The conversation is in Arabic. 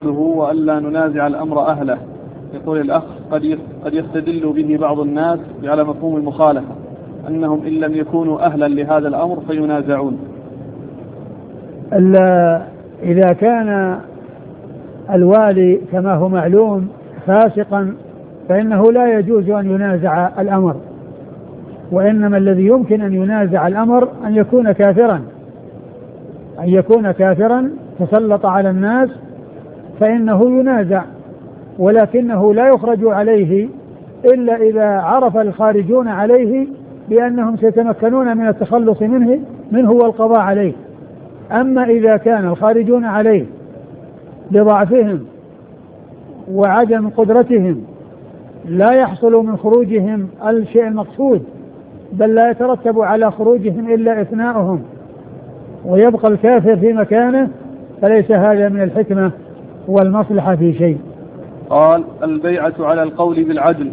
وألا ننازع الأمر أهله. يقول الأخ: قد يستدل به بعض الناس على مفهوم المخالفة، أنهم إن لم يكونوا أهلا لهذا الأمر فينازعون. إذا كان الوالي كما هو معلوم فاسقا فإنه لا يجوز أن ينازع الأمر، وإنما الذي يمكن أن ينازع الأمر أن يكون كافرا تسلط على الناس فإنه ينازع، ولكنه لا يخرج عليه إلا إذا عرف الخارجون عليه بأنهم سيتمكنون من التخلص منه والقضاء عليه. أما إذا كان الخارجون عليه بضعفهم وعدم قدرتهم لا يحصل من خروجهم الشيء المقصود، بل لا يترتب على خروجهم إلا إثناؤهم ويبقى الكافر في مكانه، فليس هذا من الحكمة والمصلحة في شيء. قال: البيعة على القول بالعدل